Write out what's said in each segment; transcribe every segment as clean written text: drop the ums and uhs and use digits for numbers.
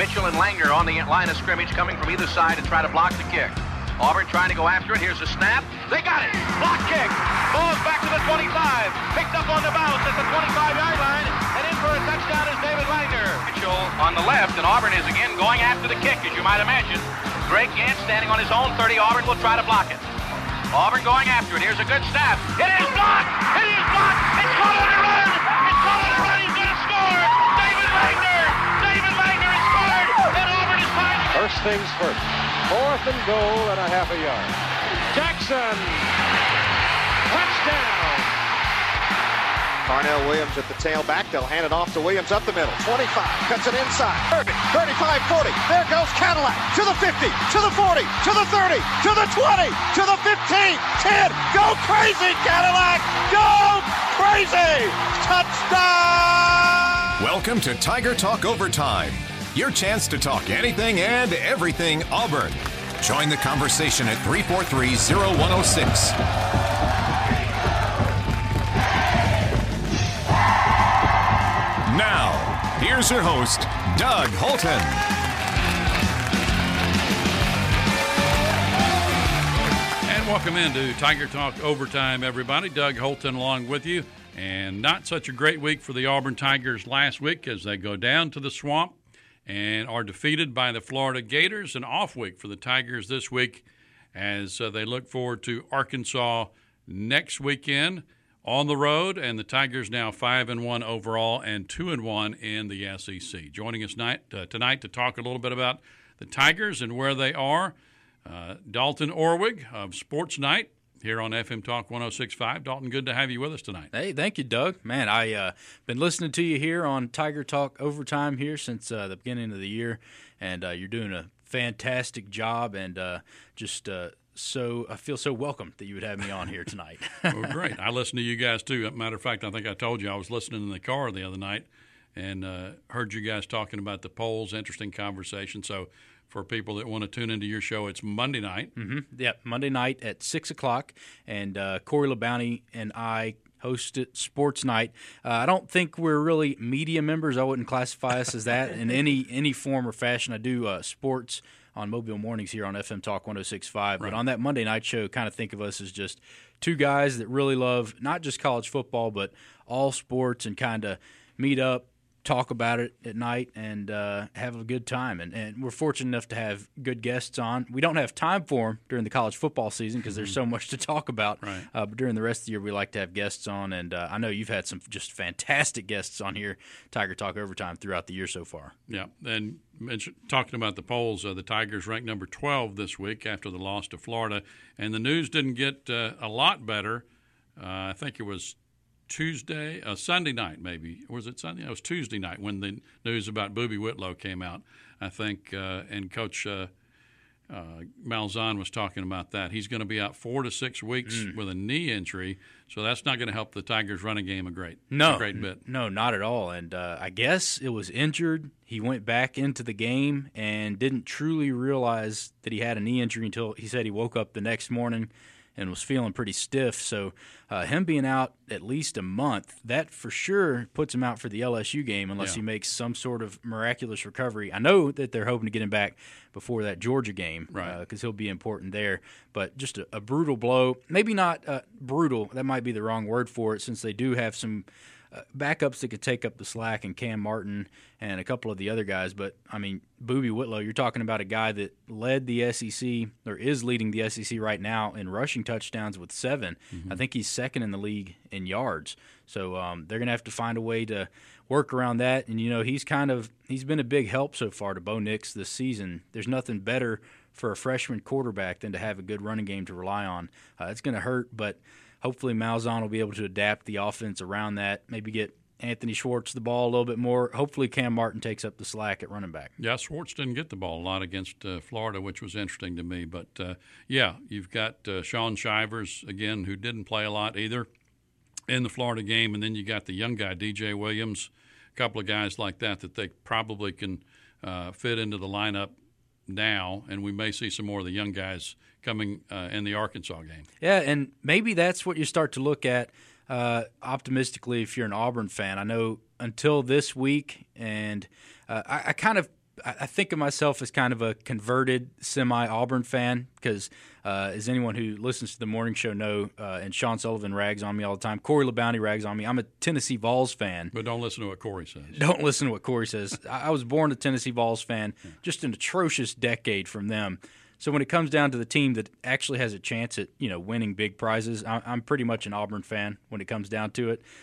Mitchell and Langner on the line of scrimmage coming from either side to try to block the kick. Auburn trying to go after it. Here's a snap. They got it. Block kick. Ball's back to the 25. Picked up on the bounce at the 25-yard line. And in for a touchdown is David Langner. Mitchell on the left, and Auburn is again going after the kick, as you might imagine. Greg Gant standing on his own 30. Auburn will try to block it. Auburn going after it. Here's a good snap. It is blocked. It is blocked. It's caught on a run. It's caught on a run. He's going to score. David Langner. David Langner has scored. And Auburn is tied. First things first. 4th and goal and a half a yard. Jackson. Touchdown. Carnell Williams at the tailback. They'll hand it off to Williams up the middle. 25. Cuts it inside. 30. 35, 40. There goes Cadillac. To the 50. To the 40. To the 30. To the 20. To the 15. 10. Go crazy, Cadillac. Go crazy. Touchdown. Welcome to Tiger Talk Overtime. Your chance to talk anything and everything Auburn. Join the conversation at 343-0106. Now, here's your host, Doug Holton. And welcome into Tiger Talk Overtime, everybody. Doug Holton along with you. And not such a great week for the Auburn Tigers last week as they go down to the Swamp and are defeated by the Florida Gators. An off week for the Tigers this week as they look forward to Arkansas next weekend on the road. And the Tigers now 5-1 overall and 2-1 in the SEC. Joining us tonight to talk a little bit about the Tigers and where they are, Dalton Orwig of Sports Night here on FM Talk 106.5. Dalton, good to have you with us tonight. Hey, thank you, Doug. Man, I been listening to you here on Tiger Talk Overtime here since the beginning of the year, and you're doing a fantastic job, and so I feel so welcome that you would have me on here tonight. Well, great. I listen to you guys, too. Matter of fact, I think I told you I was listening in the car the other night and heard you guys talking about the polls. Interesting conversation. So for people that want to tune into your show, it's Monday night. Mm-hmm. Yeah, Monday night at 6 o'clock, and Corey LeBounty and I host it, Sports Night. I don't think we're really media members. I wouldn't classify us as that in any form or fashion. I do sports on Mobile Mornings here on FM Talk 106.5. Right. But on that Monday night show, kind of think of us as just two guys that really love not just college football, but all sports, and kind of meet up, talk about it at night, and have a good time. And we're fortunate enough to have good guests on. We don't have time for them during the college football season because there's so much to talk about. Right. But during the rest of the year, we like to have guests on. And I know you've had some just fantastic guests on here, Tiger Talk Overtime, throughout the year so far. Yeah, and talking about the polls, the Tigers ranked number 12 this week after the loss to Florida. And the news didn't get a lot better. I think it was Sunday night maybe. Or was it Sunday? It was Tuesday night when the news about Boobie Whitlow came out, I think, and Coach Malzahn was talking about that. He's going to be out 4 to 6 weeks with a knee injury, so that's not going to help the Tigers' running game a great bit. No, not at all. And I guess it was injured. He went back into the game and didn't truly realize that he had a knee injury until he said he woke up the next morning and was feeling pretty stiff. So him being out at least a month, that for sure puts him out for the LSU game unless he makes some sort of miraculous recovery. I know that they're hoping to get him back before that Georgia game because he'll be important there. But just a brutal blow. Maybe not brutal. That might be the wrong word for it, since they do have some backups that could take up the slack, and Cam Martin and a couple of the other guys. But, I mean, Boobie Whitlow, you're talking about a guy that led the SEC, or is leading the SEC right now in rushing touchdowns with 7. I think he's second in the league in yards. So they're going to have to find a way to work around that. And, you know, he's been a big help so far to Bo Nix this season. There's nothing better for a freshman quarterback than to have a good running game to rely on. It's going to hurt, but hopefully Malzahn will be able to adapt the offense around that, maybe get Anthony Schwartz the ball a little bit more. Hopefully Cam Martin takes up the slack at running back. Yeah, Schwartz didn't get the ball a lot against Florida, which was interesting to me. But, you've got Shaun Shivers, again, who didn't play a lot either in the Florida game. And then you got the young guy, DJ Williams, a couple of guys like that they probably can fit into the lineup now, and we may see some more of the young guys coming in the Arkansas game. Yeah, and maybe that's what you start to look at optimistically if you're an Auburn fan. I know until this week, and I kind of I think of myself as kind of a converted semi-Auburn fan because, as anyone who listens to the morning show know, and Sean Sullivan rags on me all the time, Corey LeBounty rags on me. I'm a Tennessee Vols fan. But don't listen to what Corey says. Don't listen to what Corey says. I was born a Tennessee Vols fan, just an atrocious decade from them. So when it comes down to the team that actually has a chance at winning big prizes, I'm pretty much an Auburn fan when it comes down to it.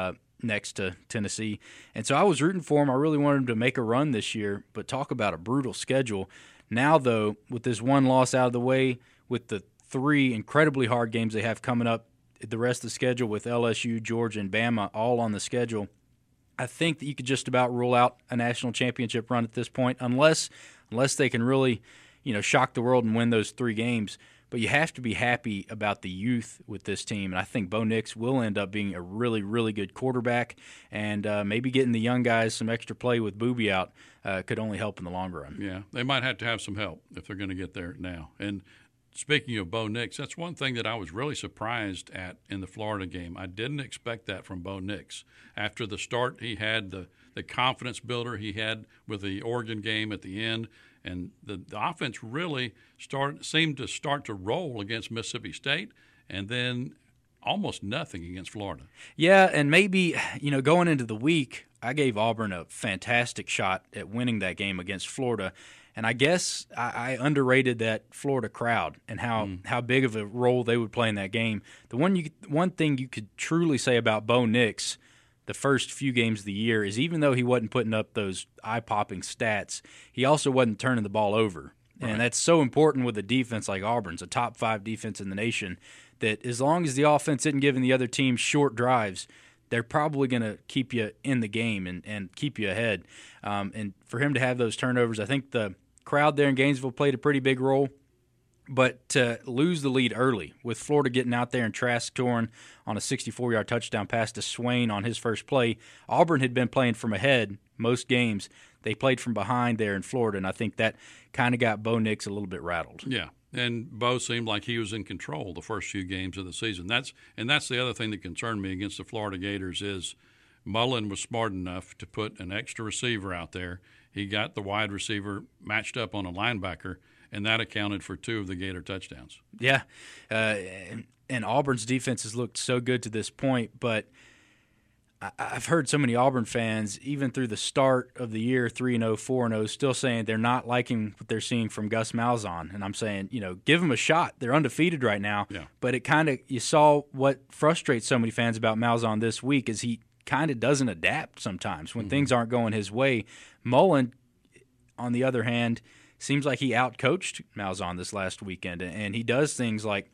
Next to Tennessee. And so I was rooting for him. I really wanted him to make a run this year, but talk about a brutal schedule. Now, though, with this one loss out of the way, with the 3 incredibly hard games they have coming up, the rest of the schedule with LSU, Georgia, and Bama all on the schedule, I think that you could just about rule out a national championship run at this point, unless they can really, shock the world and win those 3 games. But you have to be happy about the youth with this team, and I think Bo Nix will end up being a really, really good quarterback, and maybe getting the young guys some extra play with Boobie out could only help in the long run. Yeah, they might have to have some help if they're going to get there now. And speaking of Bo Nix, that's one thing that I was really surprised at in the Florida game. I didn't expect that from Bo Nix. After the start, he had the confidence builder he had with the Oregon game at the end. And the offense really seemed to start to roll against Mississippi State, and then almost nothing against Florida. Yeah, and maybe, going into the week, I gave Auburn a fantastic shot at winning that game against Florida. And I guess I underrated that Florida crowd and how big of a role they would play in that game. The one thing you could truly say about Bo Nix the first few games of the year is even though he wasn't putting up those eye-popping stats, he also wasn't turning the ball over. Right. And that's so important with a defense like Auburn's, a top 5 defense in the nation, that as long as the offense isn't giving the other team short drives, they're probably going to keep you in the game and keep you ahead. And for him to have those turnovers, I think the crowd there in Gainesville played a pretty big role. But to lose the lead early, with Florida getting out there and Trask torn on a 64-yard touchdown pass to Swain on his first play, Auburn had been playing from ahead most games. They played from behind there in Florida, and I think that kind of got Bo Nix a little bit rattled. Yeah, and Bo seemed like he was in control the first few games of the season. That's the other thing that concerned me against the Florida Gators is Mullen was smart enough to put an extra receiver out there. He got the wide receiver matched up on a linebacker, and that accounted for 2 of the Gator touchdowns. Yeah, and Auburn's defense has looked so good to this point, but I've heard so many Auburn fans, even through the start of the year, 3-0, 4-0, still saying they're not liking what they're seeing from Gus Malzahn. And I'm saying, give them a shot. They're undefeated right now. Yeah. But you saw what frustrates so many fans about Malzahn this week is he kind of doesn't adapt sometimes when things aren't going his way. Mullen, on the other hand, seems like he outcoached Malzahn this last weekend, and he does things like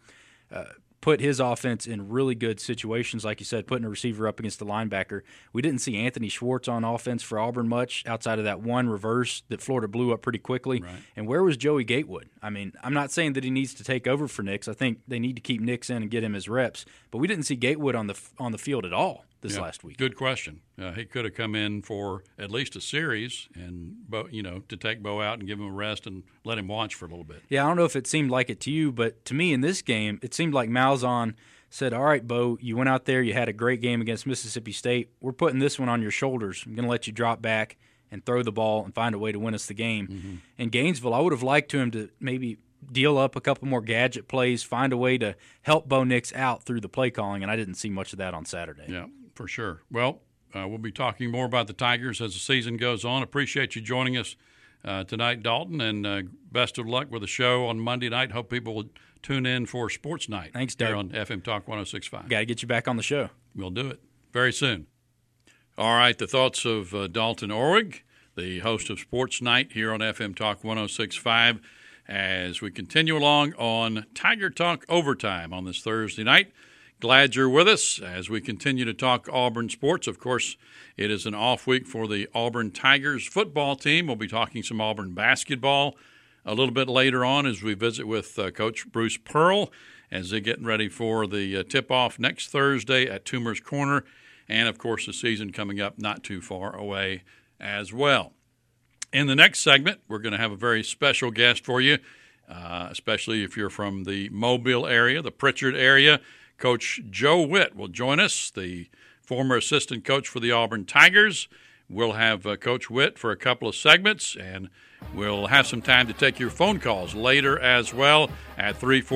put his offense in really good situations, like you said, putting a receiver up against the linebacker. We didn't see Anthony Schwartz on offense for Auburn much outside of that one reverse that Florida blew up pretty quickly. Right. And where was Joey Gatewood? I mean, I'm not saying that he needs to take over for Nix. I think they need to keep Nix in and get him his reps, but we didn't see Gatewood on the field at all this last week. Good question. He could have come in for at least a series and, to take Bo out and give him a rest and let him watch for a little bit. Yeah, I don't know if it seemed like it to you, but to me in this game, it seemed like Malzahn said, all right, Bo, you went out there, you had a great game against Mississippi State. We're putting this one on your shoulders. I'm going to let you drop back and throw the ball and find a way to win us the game. Mm-hmm. In Gainesville, I would have liked him to maybe deal up a couple more gadget plays, find a way to help Bo Nix out through the play calling, and I didn't see much of that on Saturday. Yeah, for sure. Well, we'll be talking more about the Tigers as the season goes on. Appreciate you joining us tonight, Dalton, and best of luck with the show on Monday night. Hope people will tune in for Sports Night. Thanks, Doug. Here on FM Talk 106.5. Got to get you back on the show. We'll do it very soon. All right, the thoughts of Dalton Orwig, the host of Sports Night here on FM Talk 106.5, as we continue along on Tiger Talk Overtime on this Thursday night. Glad you're with us as we continue to talk Auburn sports. Of course, it is an off week for the Auburn Tigers football team. We'll be talking some Auburn basketball a little bit later on as we visit with Coach Bruce Pearl as they're getting ready for the tip-off next Thursday at Toomer's Corner. And, of course, the season coming up not too far away as well. In the next segment, we're going to have a very special guest for you, especially if you're from the Mobile area, the Pritchard area. Coach Joe Witt will join us, the former assistant coach for the Auburn Tigers. we'll have Coach Witt for a couple of segments, and we'll have some time to take your phone calls later as well at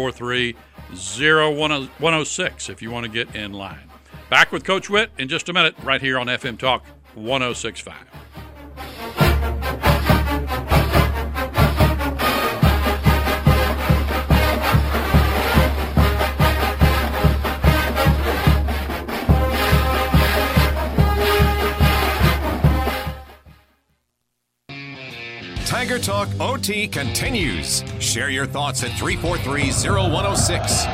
343-0106 if you want to get in line. Back with Coach Witt in just a minute right here on FM Talk 106.5. Tiger Talk OT continues. Share your thoughts at 343-0106.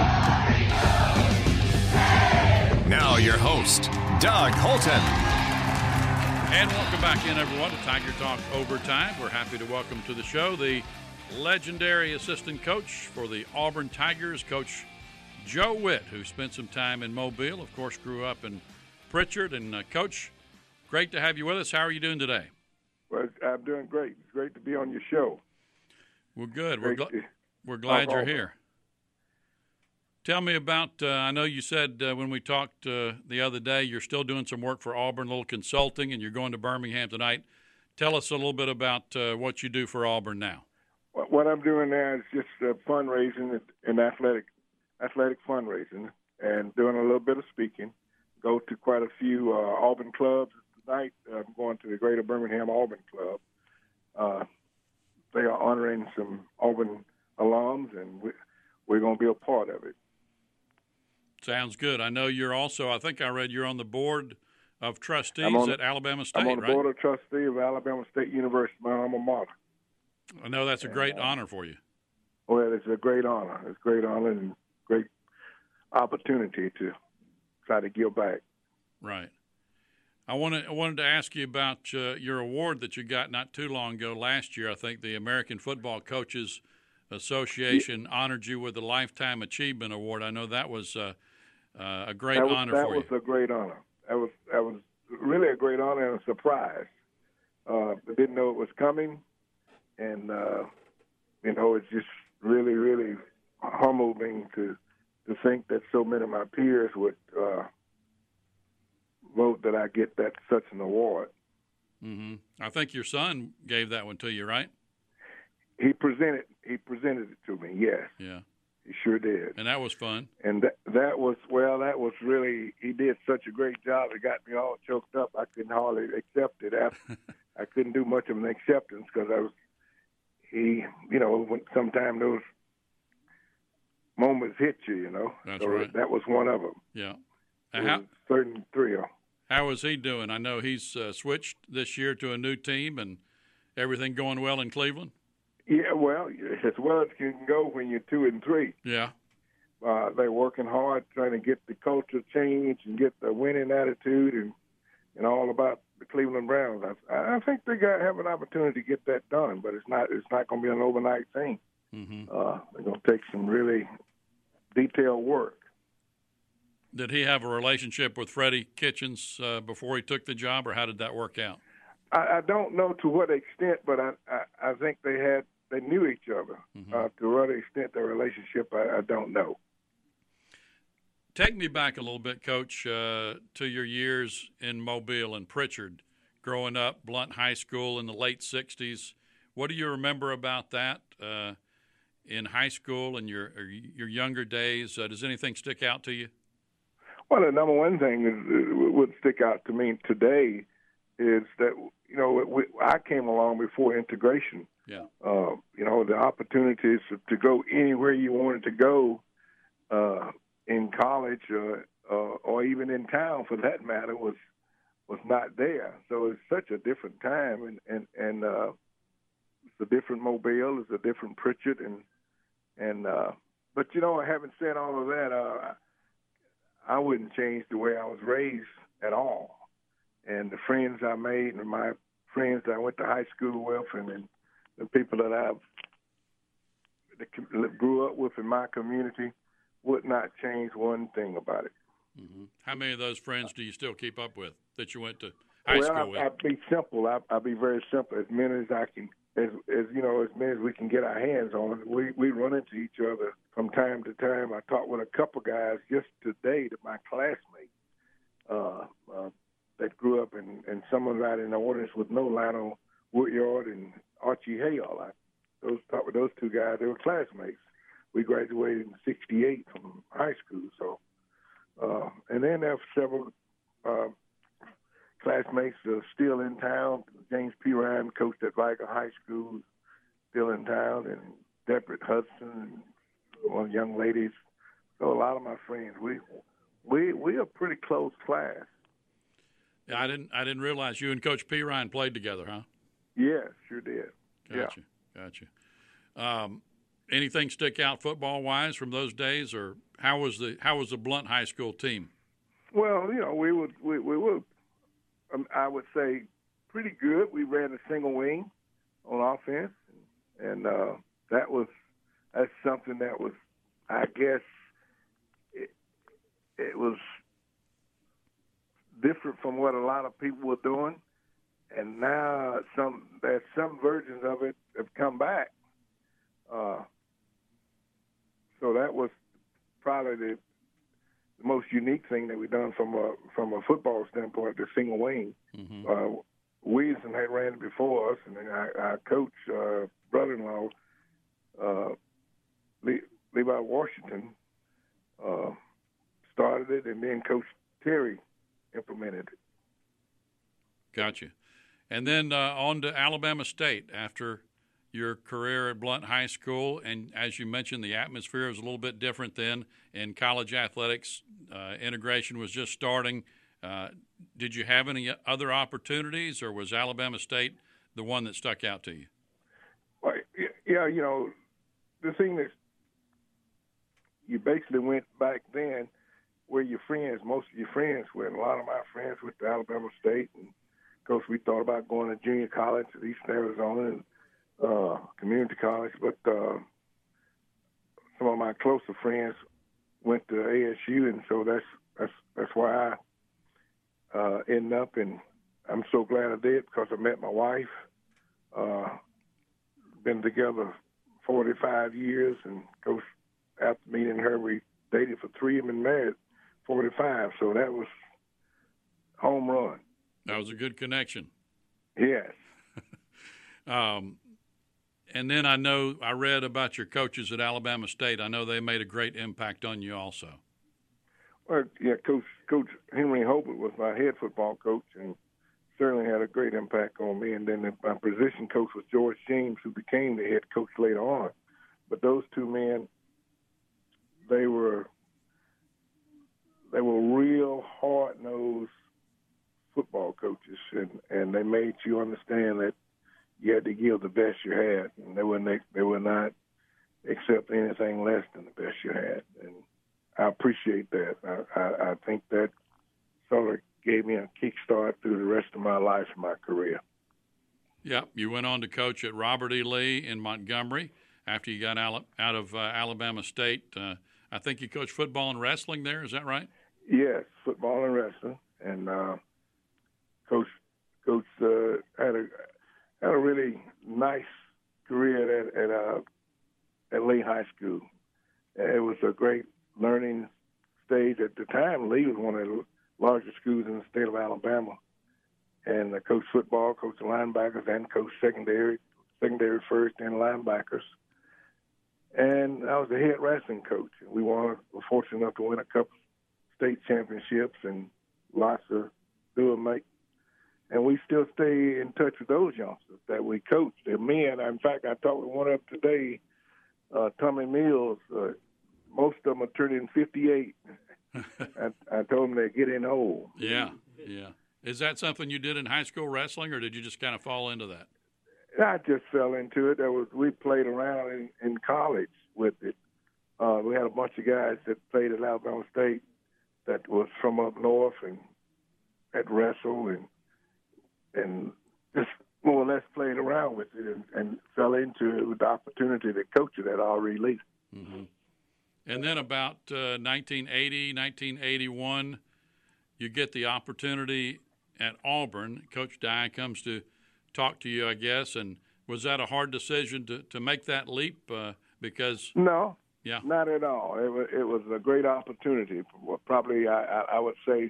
Now your host, Doug Holton. And welcome back in, everyone, to Tiger Talk Overtime. We're happy to welcome to the show the legendary assistant coach for the Auburn Tigers, Coach Joe Witt, who spent some time in Mobile, of course, grew up in Pritchard. And, Coach, great to have you with us. How are you doing today? Well, I'm doing great. It's great to be on your show. Well, good. We're glad you're here. Tell me about, I know you said when we talked the other day, you're still doing some work for Auburn, a little consulting, and you're going to Birmingham tonight. Tell us a little bit about what you do for Auburn now. What I'm doing now is just fundraising and athletic fundraising, and doing a little bit of speaking. Go to quite a few Auburn clubs. Tonight, I'm going to the Greater Birmingham Auburn Club. They are honoring some Auburn alums, and we're going to be a part of it. Sounds good. I know you're also, I think I read you're on the board of trustees at Alabama State, right? I'm on the board of trustees of Alabama State University, my alma mater. I know that's a great honor for you. Well, it's a great honor. It's a great honor and great opportunity to try to give back. Right. I wanted to ask you about your award that you got not too long ago. Last year, I think the American Football Coaches Association honored you with the Lifetime Achievement Award. I know that was a great honor for you. That was a great honor. That was really a great honor and a surprise. I didn't know it was coming, and it's just really, really humbling to think that so many of my peers would vote that I get such an award. Mm-hmm. I think your son gave that one to you, right? He presented it to me. Yes. Yeah. He sure did. And that was fun. And that was really, he did such a great job. It got me all choked up. I couldn't hardly accept it. I couldn't do much of an acceptance because when sometimes those moments hit you, That's so right. That was one of them. Yeah. It was a certain thrill. How is he doing? I know he's switched this year to a new team, and everything going well in Cleveland? Yeah, well as it can go when you're 2-3. Yeah. They're working hard trying to get the culture changed and get the winning attitude and all about the Cleveland Browns. I think they have an opportunity to get that done, but it's not going to be an overnight thing. Mm-hmm. They're going to take some really detailed work. Did he have a relationship with Freddie Kitchens before he took the job, or how did that work out? I don't know to what extent, but I think they knew each other. Mm-hmm. To what extent their relationship, I don't know. Take me back a little bit, Coach, to your years in Mobile and Pritchard, growing up, Blount High School in the late 60s. What do you remember about that in high school and your younger days? Does anything stick out to you? Well, the number one thing would stick out to me today is that, I came along before integration. Yeah. The opportunities to go anywhere you wanted to go in college or even in town, for that matter, was not there. So it's such a different time, and it's a different Mobile, it's a different Pritchard, but having said all of that, I wouldn't change the way I was raised at all. And the friends I made and my friends that I went to high school with and the people that grew up with in my community would not change one thing about it. Mm-hmm. How many of those friends do you still keep up with that you went to high school with? I'd be simple. I'd be very simple. As many as I can, as many as we can get our hands on. We run into each other from time to time. I talked with a couple guys just today, to my classmates. that grew up in someone right in the audience with no Lionel Woodyard and Archie Hayall. Those two guys, they were classmates. We graduated in '68 from high school. So, and then there are several classmates still in town. James P. Ryan coached at Vicar High School, still in town, and Deborah Hudson, and one of the young ladies. So a lot of my friends, we are pretty close class. Yeah, I didn't realize you and Coach P. Ryan played together, huh? Yeah, sure did. Gotcha. Anything stick out football-wise from those days, or how was the Blount High School team? Well, we were I would say pretty good. We ran a single wing on offense, and that's something that was, I guess, it was different from what a lot of people were doing, and now there's some versions of it have come back. So that was probably the most unique thing that we've done from a football standpoint, the single wing. Mm-hmm. Williamson had ran it before us, and then our coach, brother-in-law, Levi Washington, started it, and then Coach Terry implemented it. Gotcha. And then on to Alabama State after your career at Blount High School. And as you mentioned, the atmosphere was a little bit different then in college athletics. Integration was just starting. Did you have any other opportunities, or was Alabama State the one that stuck out to you? Well, yeah, the thing that you basically went back then where your friends, most of your friends went. A lot of my friends went to Alabama State, and of course we thought about going to junior college at Eastern Arizona and community college, but some of my closer friends went to ASU, and so that's why I ended up, and I'm so glad I did because I met my wife. Been together 45 years, and of course after meeting her, we dated for 3 and been married 45. So that was home run. That was a good connection. Yes. And then I read about your coaches at Alabama State. I know they made a great impact on you also. Well, yeah, Coach Henry Hobart was my head football coach and certainly had a great impact on me. And then my position coach was George James, who became the head coach later on. But those two men, they were real hard-nosed football coaches, and they made you understand that you had to give the best you had, and they would not accept anything less than the best you had. And I appreciate that. I think that sort of gave me a kickstart through the rest of my life and my career. Yeah, you went on to coach at Robert E. Lee in Montgomery after you got out of Alabama State. I think you coached football and wrestling there. Is that right? Yes, football and wrestling, and Coach had a really nice career at Lee High School. It was a great learning stage. At the time, Lee was one of the largest schools in the state of Alabama. And I coached football, coached the linebackers, and coached secondary first, and linebackers. And I was the head wrestling coach. We were fortunate enough to win a couple state championships and lots of do and make. And we still stay in touch with those youngsters that we coached. They're men. In fact, I talked with one of them today, Tommy Mills. Most of them are turning 58. I told them they're getting old. Yeah. Is that something you did in high school wrestling, or did you just kind of fall into that? I just fell into it. We played around in college with it. We had a bunch of guys that played at Alabama State that was from up north and had wrestled and just more or less played around with it and fell into it with the opportunity to coach it at R.E. Lee. Mm-hmm. And then about 1980, 1981, you get the opportunity at Auburn. Coach Dye comes to talk to you, I guess. And was that a hard decision to make that leap? Because no, not at all. It was a great opportunity. Probably, I would say,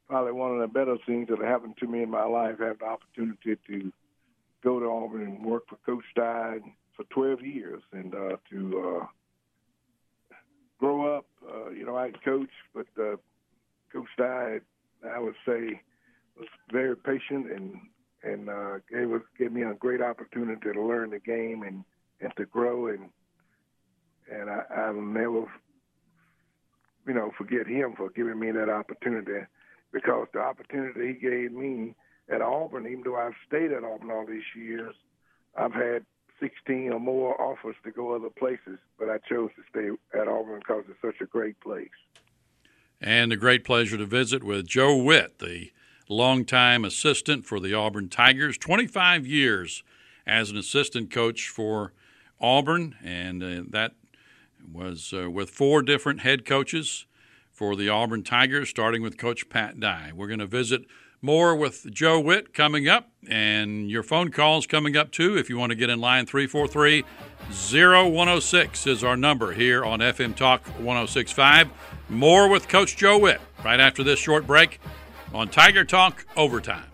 probably one of the better things that happened to me in my life, having the opportunity to go to Auburn and work for Coach Dye for 12 years and to grow up. I coached, but Coach Dye, I would say, was very patient and gave me a great opportunity to learn the game and to grow. And I'll never, forget him for giving me that opportunity, because the opportunity he gave me at Auburn, even though I've stayed at Auburn all these years, I've had 16 or more offers to go other places, but I chose to stay at Auburn because it's such a great place. And a great pleasure to visit with Joe Whitt, the longtime assistant for the Auburn Tigers, 25 years as an assistant coach for Auburn, and that was with 4 different head coaches for the Auburn Tigers, starting with Coach Pat Dye. We're going to visit more with Joe Whitt coming up, and your phone calls coming up too. If you want to get in line, 343-0106 is our number here on FM Talk 106.5. More with Coach Joe Whitt right after this short break on Tiger Talk Overtime.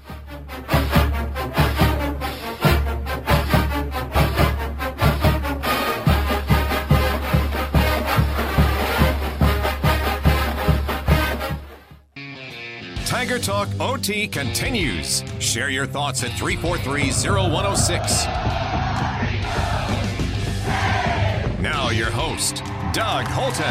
Tiger Talk OT continues. Share your thoughts at 343-0106. Now your host, Doug Holton.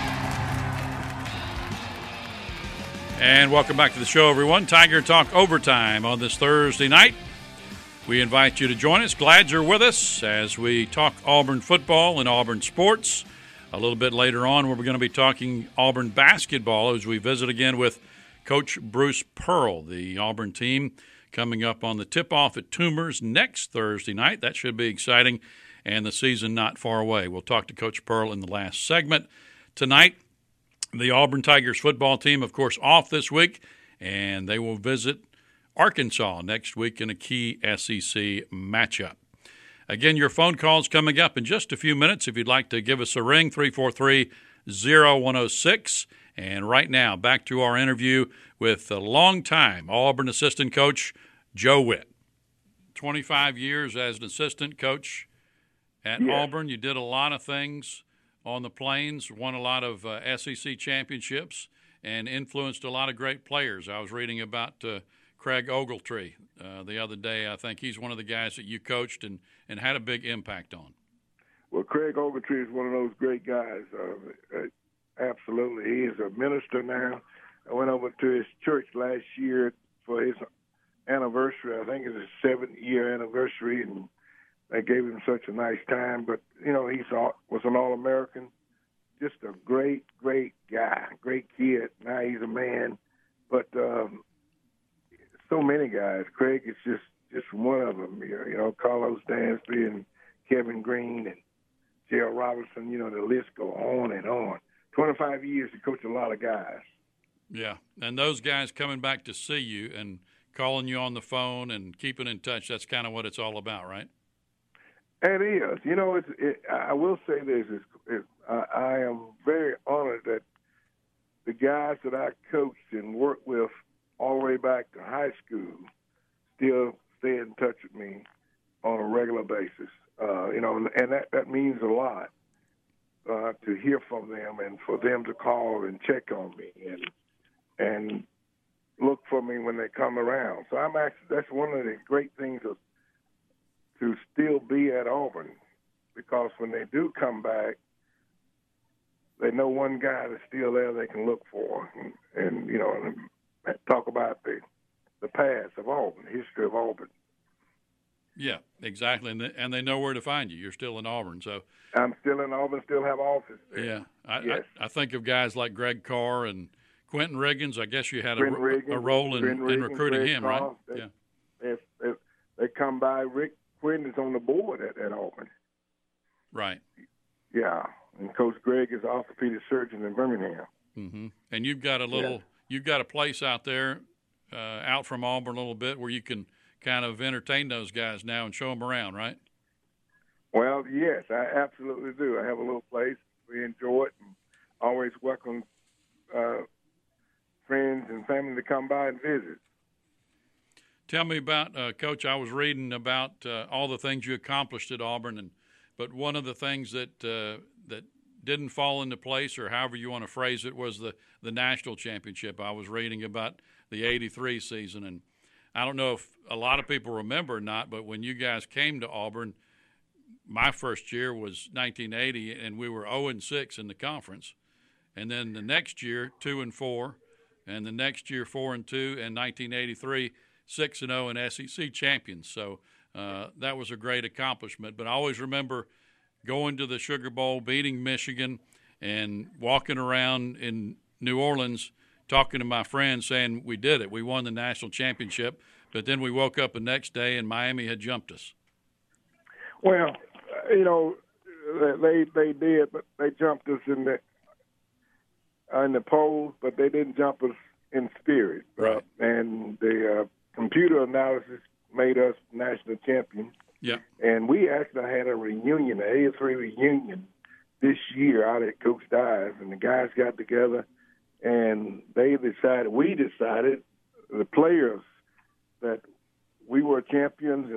And welcome back to the show, everyone. Tiger Talk Overtime on this Thursday night. We invite you to join us. Glad you're with us as we talk Auburn football and Auburn sports. A little bit later on, we're going to be talking Auburn basketball as we visit again with Coach Bruce Pearl, the Auburn team, coming up on the tip-off at Toomer's next Thursday night. That should be exciting, and the season not far away. We'll talk to Coach Pearl in the last segment. Tonight, the Auburn Tigers football team, of course, off this week, and they will visit Arkansas next week in a key SEC matchup. Again, your phone calls coming up in just a few minutes. If you'd like to give us a ring, 343-0106. And right now, back to our interview with the longtime Auburn assistant coach, Joe Whitt. 25 years as an assistant coach at Auburn. You did a lot of things on the Plains, won a lot of SEC championships, and influenced a lot of great players. I was reading about Craig Ogletree the other day. I think he's one of the guys that you coached and had a big impact on. Well, Craig Ogletree is one of those great guys. Absolutely. He is a minister now. I went over to his church last year for his anniversary. I think it's his 7th-year anniversary, and they gave him such a nice time. But, he was an All-American, just a great, great guy, great kid. Now he's a man. But so many guys. Craig is just one of them. Carlos Dansby and Kevin Green and Gerald Robinson, the list go on and on. 25 years to coach a lot of guys. Yeah, and those guys coming back to see you and calling you on the phone and keeping in touch, that's kind of what it's all about, right? It is. I will say this. I am very honored that the guys that I coached and worked with all the way back to high school still stay in touch with me on a regular basis. And that means a lot. To hear from them and for them to call and check on me and look for me when they come around. So that's one of the great things to still be at Auburn, because when they do come back, they know one guy that's still there they can look for and talk about the past of Auburn, the history of Auburn. Yeah, exactly, and they know where to find you. You're still in Auburn, so I'm still in Auburn, still have office there. Yeah, I think of guys like Greg Carr and Quentin Riggins. I guess you had a role in recruiting him, right? They come by. Rick Quinn is on the board at Auburn. Right. Yeah, and Coach Greg is an orthopedic surgeon in Birmingham. Mm-hmm. And you've got you've got a place out there, out from Auburn a little bit, where you can kind of entertain those guys now and show them around, right? Well, yes, I absolutely do. I have a little place. We enjoy it and always welcome friends and family to come by and visit. Tell me about, Coach, I was reading about all the things you accomplished at Auburn, but one of the things that didn't fall into place, or however you want to phrase it, was the national championship. I was reading about the '83 season, and I don't know if a lot of people remember or not, but when you guys came to Auburn, my first year was 1980, and we were 0-6 in the conference. And then the next year, 2-4, and the next year, 4-2, and 1983, 6-0 and SEC champions. So that was a great accomplishment. But I always remember going to the Sugar Bowl, beating Michigan, and walking around in New Orleans talking to my friends saying we did it. We won the national championship. But then we woke up the next day and Miami had jumped us. Well, you know, they did, but they jumped us in the polls, but they didn't jump us in spirit. Right. And the computer analysis made us national champions. Yeah. And we actually had a reunion, an 83 reunion this year out at Coach Dye's, and the guys got together and we decided, the players, that we were champions,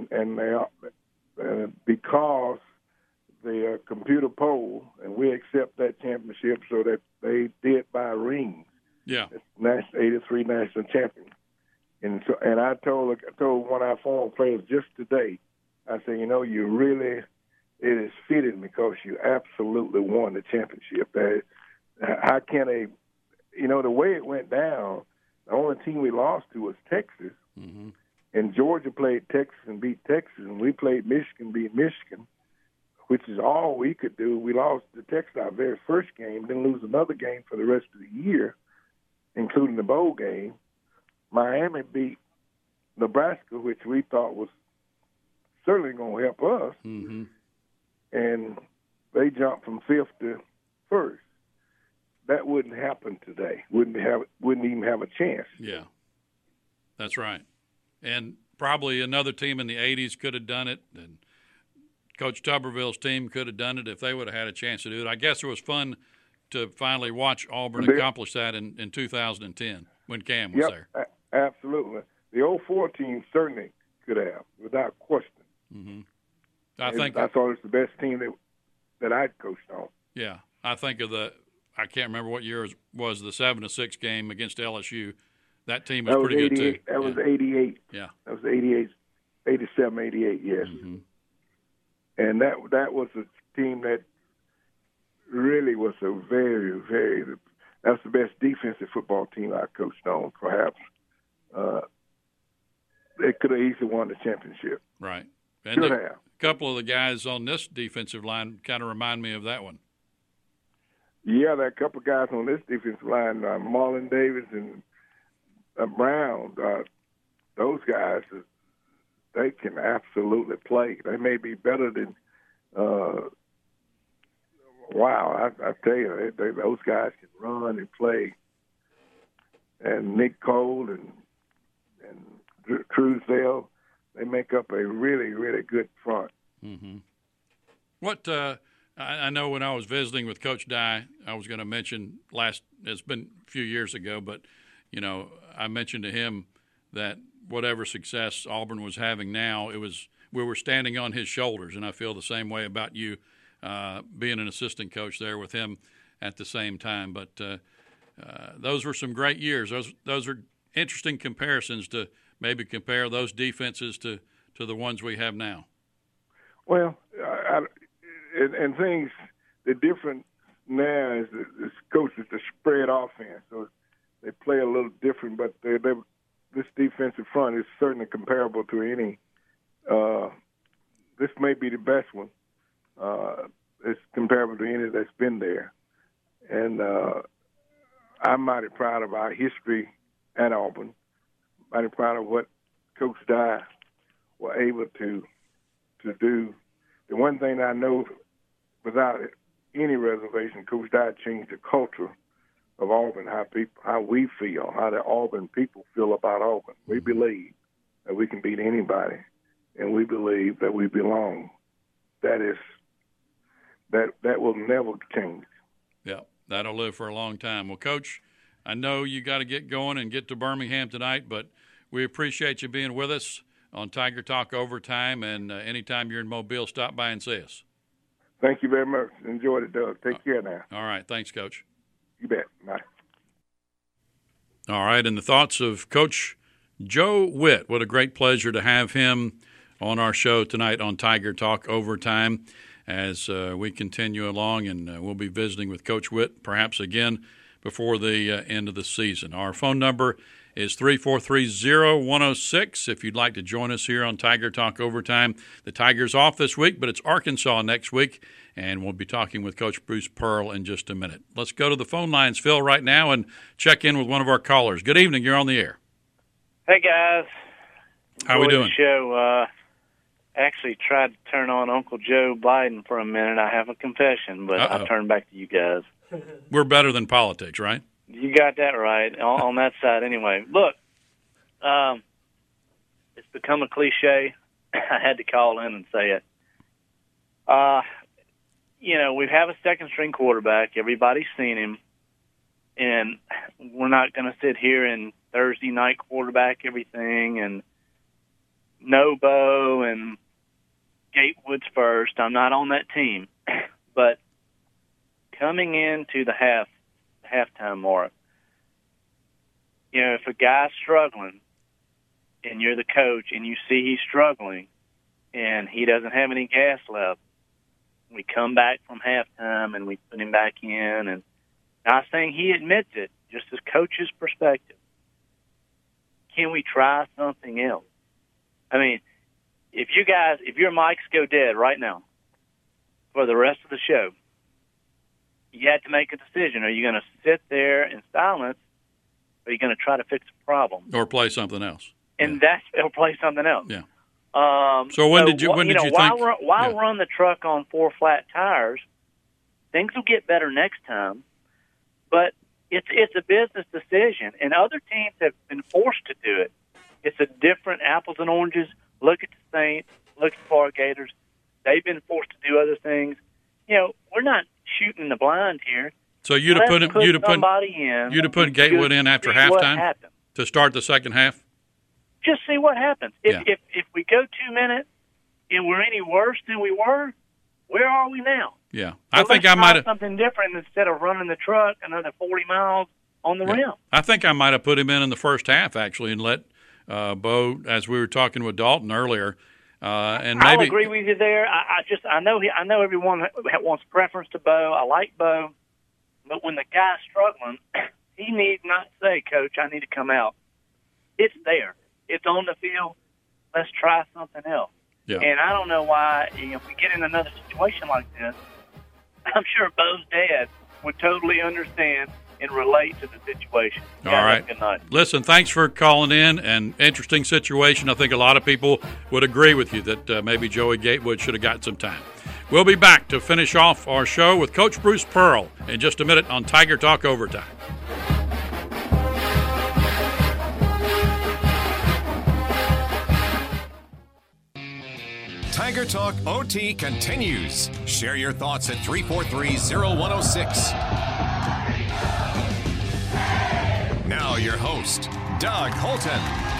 and because the computer poll, and we accept that championship, so that they did by rings. Yeah. 83 national champion. And I told one of our former players just today, I said, you know, it is fitting because you absolutely won the championship. How can the way it went down, the only team we lost to was Texas. Mm-hmm. And Georgia played Texas and beat Texas, and we played Michigan, beat Michigan, which is all we could do. We lost to Texas our very first game, then lose another game for the rest of the year, including the bowl game. Miami beat Nebraska, which we thought was certainly going to help us, mm-hmm. and they jumped from 5th to 1st. That wouldn't happen today. Wouldn't even have a chance. Yeah, that's right. And probably another team in the 80s could have done it, and Coach Tuberville's team could have done it if they would have had a chance to do it. I guess it was fun to finally watch Auburn accomplish that in 2010 when Cam was there. Absolutely. The 04 team certainly could have, without question. Mm-hmm. I thought it was the best team that I'd coached on. Yeah, I think of I can't remember what year it was, the 7-6 game against LSU. That team was pretty good too. That was 88. Yeah. That was 88, 87, 88, yes. Mm-hmm. And that was a team that really was a very, very – that's the best defensive football team I coached on, perhaps. They could have easily won the championship. Right. And a couple of the guys on this defensive line kind of remind me of that one. Yeah, there are a couple of guys on this defensive line, Marlon Davis and Brown. Those guys, they can absolutely play. They may be better than I tell you, those guys can run and play. And Nick Cole and Truesdale, they make up a really, really good front. Mm-hmm. What I know when I was visiting with Coach Dye, I was going to mention it's been a few years ago, but, you know, I mentioned to him that whatever success Auburn was having now, we were standing on his shoulders, and I feel the same way about you being an assistant coach there with him at the same time. But those were some great years. Those are interesting comparisons to maybe compare those defenses to the ones we have now. Well, and things, the difference now is the coaches, the spread offense. So they play a little different, but this defensive front is certainly comparable to any. This may be the best one. It's comparable to any that's been there. And I'm mighty proud of our history at Auburn. Mighty proud of what Coach Dye were able to do. The one thing I know without any reservation, Coach Dye changed the culture of Auburn, how we feel, how the Auburn people feel about Auburn. We believe that we can beat anybody, and we believe that we belong. That will never change. Yeah, that'll live for a long time. Well, Coach, I know you got to get going and get to Birmingham tonight, but we appreciate you being with us on Tiger Talk Overtime, and anytime you're in Mobile, stop by and see us. Thank you very much. Enjoyed it, Doug. Take care now. All right. Thanks, Coach. You bet. Bye. All right, and the thoughts of Coach Joe Whitt. What a great pleasure to have him on our show tonight on Tiger Talk Overtime as we continue along, and we'll be visiting with Coach Whitt perhaps again before the end of the season. Our phone number is 343-0106 if you'd like to join us here on Tiger Talk Overtime. The Tigers off this week, but it's Arkansas next week, and we'll be talking with Coach Bruce Pearl in just a minute. Let's go to the phone lines, Phil, right now and check in with one of our callers. Good evening. You're on the air. Hey, guys. How we doing? The show. Actually tried to turn on Uncle Joe Biden for a minute. I have a confession, but I turned back to you guys. We're better than politics, right? You got that right on that side anyway. Look, it's become a cliche. I had to call in and say it. We have a second-string quarterback. Everybody's seen him. And we're not going to sit here and Thursday night quarterback everything and Nobo and Gatewood's first. I'm not on that team. But coming into the halftime mark, if a guy's struggling and you're the coach and you see he's struggling and he doesn't have any gas left, we come back from halftime and we put him back in. And not saying he admits it, just as coach's perspective. Can we try something else? I mean, if your mics go dead right now for the rest of the show, you had to make a decision. Are you going to sit there in silence, or are you going to try to fix the problem? Or play something else. And or play something else. Yeah. So when did you think? Why run the truck on 4 flat tires? Things will get better next time, but it's a business decision, and other teams have been forced to do it. It's a different apples and oranges. Look at the Saints. Look at the Florida Gators. They've been forced to do other things. We're not shooting in the blind here. So you'd have put Gatewood in after halftime to start the second half. Just see what happens. If we go 2 minutes and we're any worse than we were, where are we now? Yeah, So I think I might have something different instead of running the truck another 40 miles on the rim. I think I might have put him in the first half actually and let Bo, as we were talking with Dalton earlier, and maybe I'll agree with you there. I know everyone wants preference to Bo. I like Bo, but when the guy's struggling, he needs not say, "Coach, I need to come out." It's there. It's on the field. Let's try something else. Yeah. And I don't know why, if we get in another situation like this, I'm sure Bo's dad would totally understand and relate to the situation. All right. Good night. Listen, thanks for calling in. An interesting situation. I think a lot of people would agree with you that maybe Joey Gatewood should have got some time. We'll be back to finish off our show with Coach Bruce Pearl in just a minute on Tiger Talk Overtime. Tiger Talk OT continues. Share your thoughts at 343-0106. Now your host, Doug Holton.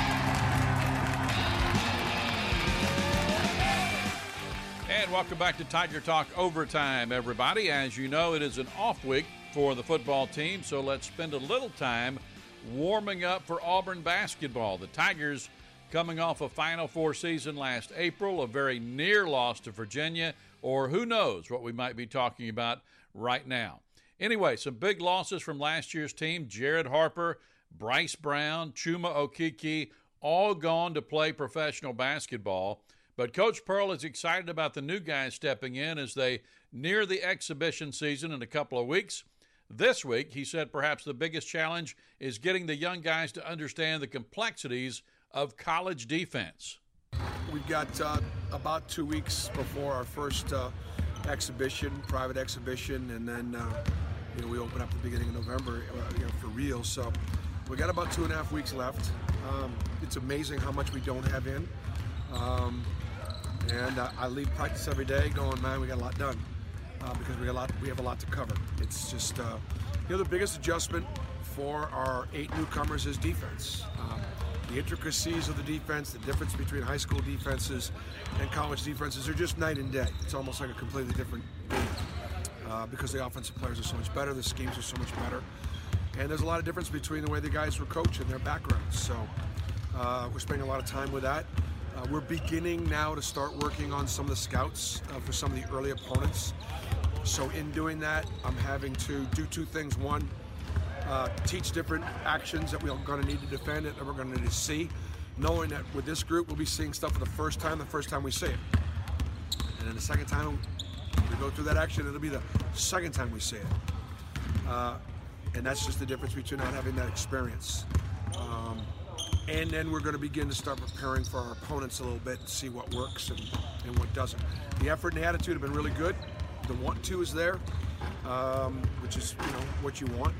And welcome back to Tiger Talk Overtime, everybody. As you know, it is an off week for the football team, so let's spend a little time warming up for Auburn basketball. The Tigers coming off a Final Four season last April, a very near loss to Virginia, or who knows what we might be talking about right now. Anyway, some big losses from last year's team. Jared Harper, Bryce Brown, Chuma Okeke, all gone to play professional basketball. But Coach Pearl is excited about the new guys stepping in as they near the exhibition season in a couple of weeks. This week, he said perhaps the biggest challenge is getting the young guys to understand the complexities of college defense. We've got about 2 weeks before our first private exhibition, and then we open up at the beginning of November for real. So we got about 2.5 weeks left. It's amazing how much we don't have in, and I leave practice every day going, man, we got a lot done. because we have a lot to cover. It's just the biggest adjustment for our 8 newcomers is defense. The intricacies of the defense, the difference between high school defenses and college defenses are just night and day. It's almost like a completely different game because the offensive players are so much better, the schemes are so much better, and there's a lot of difference between the way the guys were coached and their backgrounds. So we're spending a lot of time with that. We're beginning now to start working on some of the scouts for some of the early opponents. So in doing that, I'm having to do 2 things. One, teach different actions that we're going to need to defend and that we're going to need to see, knowing that with this group we'll be seeing stuff for the first time we see it. And then the second time we go through that action, it'll be the second time we see it. And that's just the difference between not having that experience. And then we're going to begin to start preparing for our opponents a little bit and see what works and what doesn't. The effort and the attitude have been really good. The want to is there, which is what you want.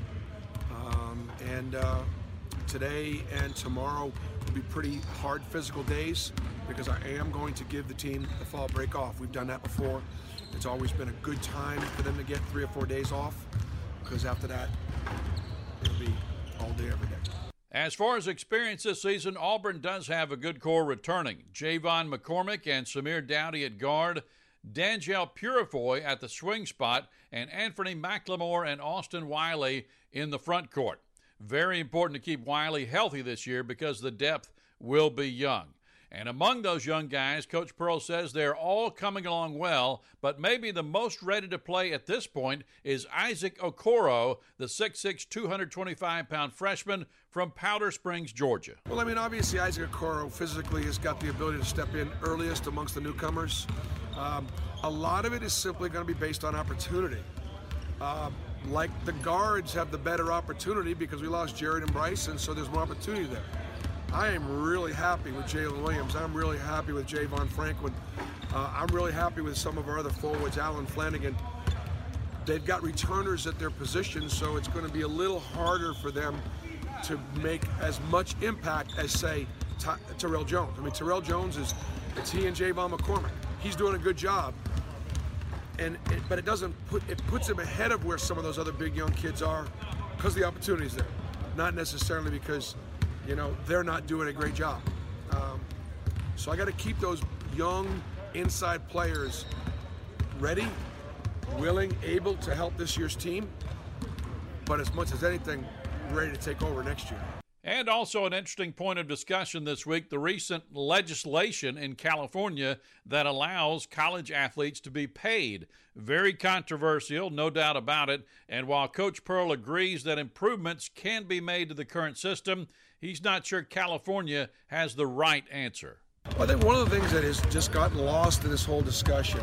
And today and tomorrow will be pretty hard physical days because I am going to give the team the fall break off. We've done that before. It's always been a good time for them to get 3 or 4 days off because after that it'll be all day, every day. As far as experience this season, Auburn does have a good core returning. Javon McCormick and Samir Dowdy at guard, D'Angelo Purifoy at the swing spot, and Anthony McLemore and Austin Wiley in the front court. Very important to keep Wiley healthy this year because the depth will be young. And among those young guys, Coach Pearl says they're all coming along well, but maybe the most ready to play at this point is Isaac Okoro, the 6'6", 225-pound freshman from Powder Springs, Georgia. Well, obviously Isaac Okoro physically has got the ability to step in earliest amongst the newcomers. A lot of it is simply going to be based on opportunity. Like the guards have the better opportunity because we lost Jared and Bryce, and so there's more opportunity there. I am really happy with Jalen Williams. I'm really happy with Javon Franklin. I'm really happy with some of our other forwards, Alan Flanagan. They've got returners at their positions, so it's going to be a little harder for them to make as much impact as, say, Terrell Jones. Terrell Jones it's he and Javon McCormick. He's doing a good job. But it puts him ahead of where some of those other big young kids are because the opportunity's there, not necessarily because they're not doing a great job. So I got to keep those young inside players ready, willing, able to help this year's team, but as much as anything, ready to take over next year. And also an interesting point of discussion this week, the recent legislation in California that allows college athletes to be paid. Very controversial, no doubt about it. And while Coach Pearl agrees that improvements can be made to the current system, he's not sure California has the right answer. I think one of the things that has just gotten lost in this whole discussion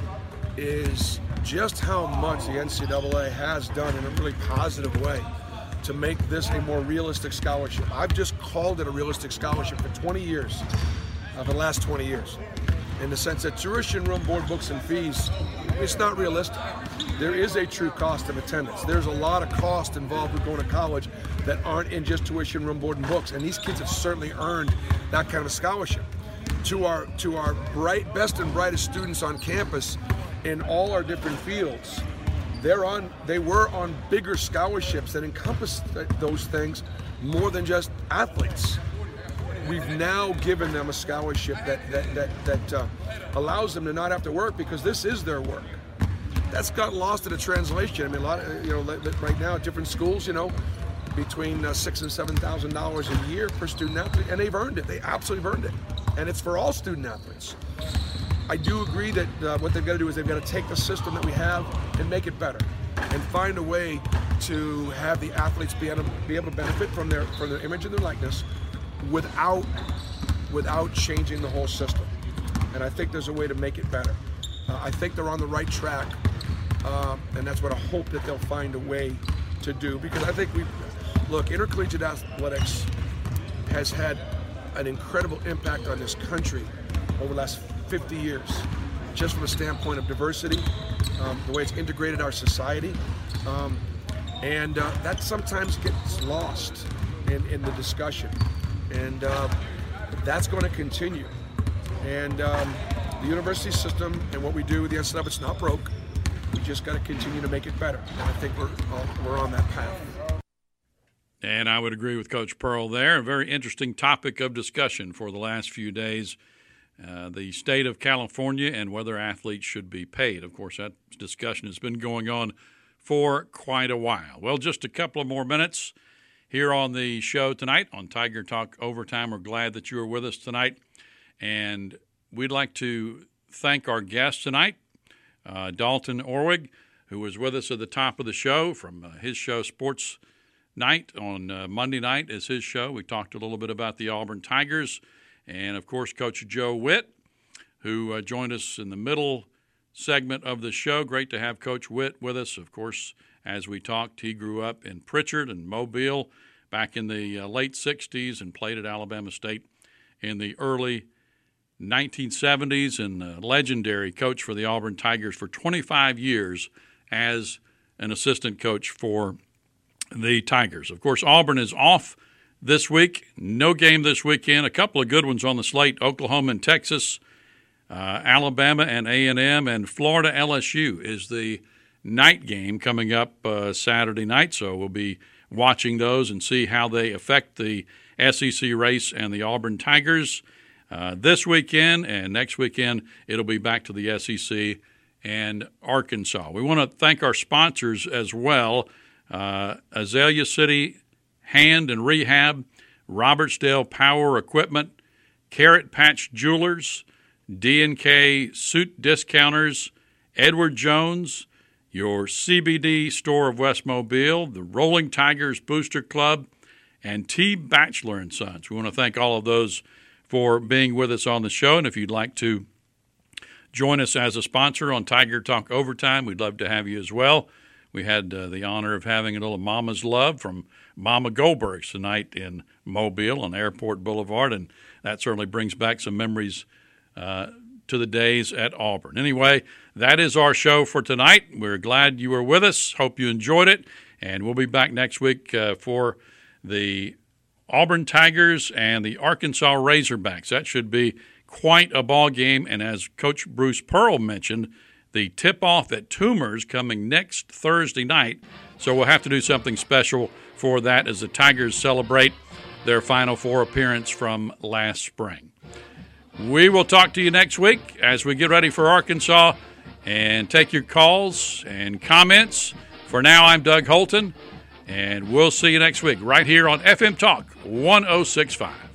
is just how much the NCAA has done in a really positive way to make this a more realistic scholarship. I've just called it a realistic scholarship for 20 years, for the last 20 years, in the sense that tuition, room, board, books, and fees, it's not realistic. There is a true cost of attendance. There's a lot of cost involved with going to college that aren't in just tuition, room, board, and books, and these kids have certainly earned that kind of scholarship. To our best and brightest students on campus in all our different fields, they were on bigger scholarships that encompass those things more than just athletes. We've now given them a scholarship that allows them to not have to work because this is their work. That's got lost in a translation. A lot of, right now at different schools, between $6,000 and $7,000 a year per student athlete, and they've earned it. They absolutely earned it, and it's for all student athletes. I do agree that what they've got to do is they've got to take the system that we have and make it better, and find a way to have the athletes be able to benefit from their image and their likeness without changing the whole system. And I think there's a way to make it better. I think they're on the right track, and that's what I hope that they'll find a way to do. Because I think intercollegiate athletics has had an incredible impact on this country over the last 50 years, just from a standpoint of diversity, the way it's integrated our society, and that sometimes gets lost in the discussion, and that's going to continue. And the university system and what we do with the NCAA, it's not broke. We just got to continue to make it better, and I think we're on that path. And I would agree with Coach Pearl there. A very interesting topic of discussion for the last few days, the state of California and whether athletes should be paid. Of course, that discussion has been going on for quite a while. Well, just a couple of more minutes here on the show tonight on Tiger Talk Overtime. We're glad that you are with us tonight. And we'd like to thank our guest tonight, Dalton Orwig, who was with us at the top of the show from his show Sports Night on Monday night is his show. We talked a little bit about the Auburn Tigers. And, of course, Coach Joe Witt, who joined us in the middle segment of the show. Great to have Coach Witt with us. Of course, as we talked, he grew up in Pritchard and Mobile back in the late 60s and played at Alabama State in the early 1970s, and a legendary coach for the Auburn Tigers for 25 years as an assistant coach for the Tigers. Of course, Auburn is off this week. No game this weekend. A couple of good ones on the slate: Oklahoma and Texas, Alabama and A&M, and Florida LSU is the night game coming up Saturday night. So we'll be watching those and see how they affect the SEC race and the Auburn Tigers this weekend. And next weekend, it'll be back to the SEC and Arkansas. We want to thank our sponsors as well. Azalea City Hand and Rehab, Robertsdale Power Equipment, Carrot Patch Jewelers, D&K Suit Discounters, Edward Jones, your CBD store of West Mobile, the Rolling Tigers Booster Club, and T. Batchelor & Sons. We want to thank all of those for being with us on the show. And if you'd like to join us as a sponsor on Tiger Talk Overtime, we'd love to have you as well. We had the honor of having a little Mama's Love from Mama Goldberg's tonight in Mobile on Airport Boulevard, and that certainly brings back some memories to the days at Auburn. Anyway, that is our show for tonight. We're glad you were with us. Hope you enjoyed it, and we'll be back next week for the Auburn Tigers and the Arkansas Razorbacks. That should be quite a ball game, and as Coach Bruce Pearl mentioned, the tip-off at Toomer's coming next Thursday night, so we'll have to do something special for that as the Tigers celebrate their Final Four appearance from last spring. We will talk to you next week as we get ready for Arkansas and take your calls and comments. For now, I'm Doug Holton, and we'll see you next week right here on FM Talk 106.5.